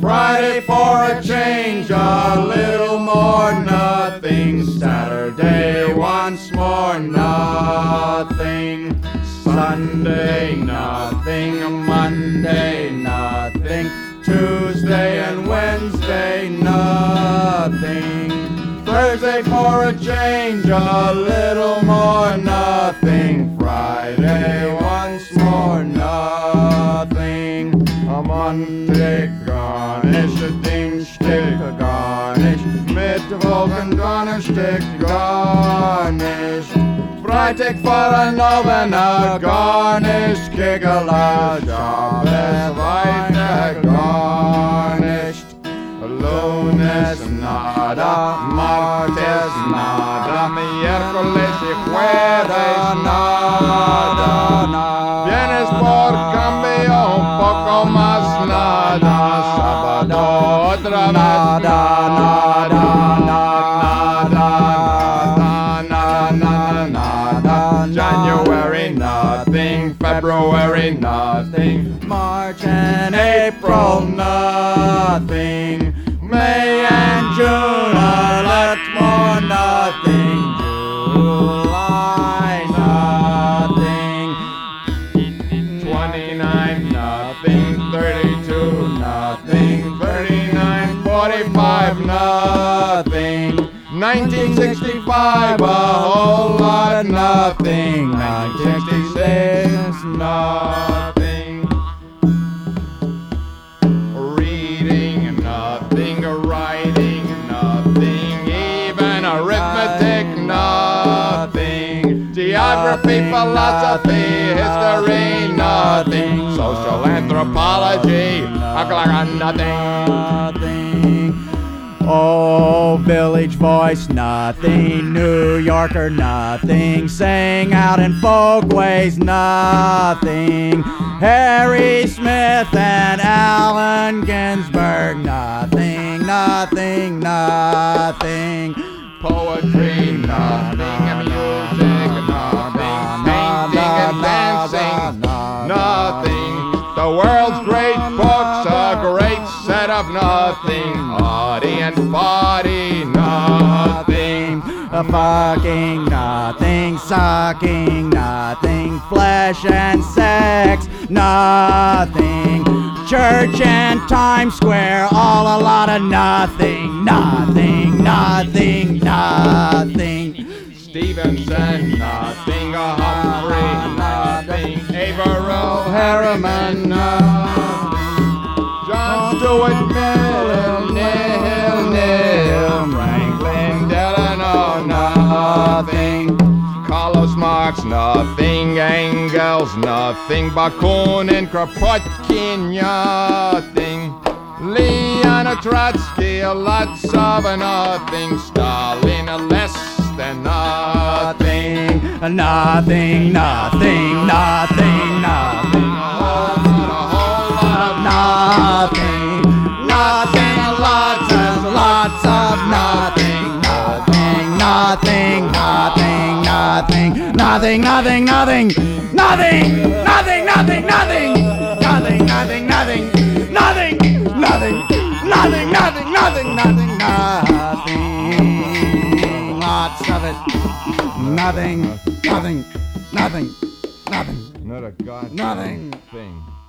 Friday for a change, a little more nothing. Saturday once more nothing. Sunday nothing. Monday nothing. Tuesday and Wednesday nothing. Thursday for a change, a little more nothing. Friday once more nothing. A Monday garnish, a Dienstag garnish, Mittwoch and Donnerstag garnished. Freitag for a Novena garnished, Kegela, Shabbos weiter garnished. Lunes nada, martes nada, miércoles y jueves nada. Viernes por cambio un poco más nada, sábado otra vez nada, nada. January nothing, February nothing, March and April nothing. May and June, a lot more nothing. July, nothing. 29, nothing. 32, nothing. 39, 45, nothing. 1965, a whole lot nothing. 1966, nothing. Writing, nothing, even arithmetic, nothing. Geography, philosophy, history, nothing. Social anthropology, nothing. Oh, Village Voice, nothing. New Yorker, nothing. Sang out in folkways, nothing. Harry Smith and Allen Ginsberg, nothing, nothing, nothing. Poetry, nothing. Music, nothing. Painting and dancing, nothing. The world's great books, a great set of nothing. Audie and body, nothing. Fucking nothing, sucking nothing, flesh and sex, nothing. Church and Times Square, all a lot of nothing, nothing, nothing, nothing. Stevenson, nothing. Humphrey, nothing. Averill, Harriman, nothing. John Stuart Mill, nil. Franklin Delano, nothing. Carlos Marx, nothing. Engels, nothing. Bakunin, Kropotkin, nothing. Leon Trotsky, lots of nothing. Stalin, less than nothing. Nothing, nothing, nothing, nothing. A whole lot of nothing. Nothing, lots of nothing. Nothing, nothing, nothing, nothing. Nothing, nothing, nothing. Nothing, nothing, nothing, nothing. Nothing, nothing, nothing. Nothing, nothing, nothing, nothing, nothing, nothing, nothing. Lots of it. Nothing, nothing, nothing, nothing. Not a goddamn thing.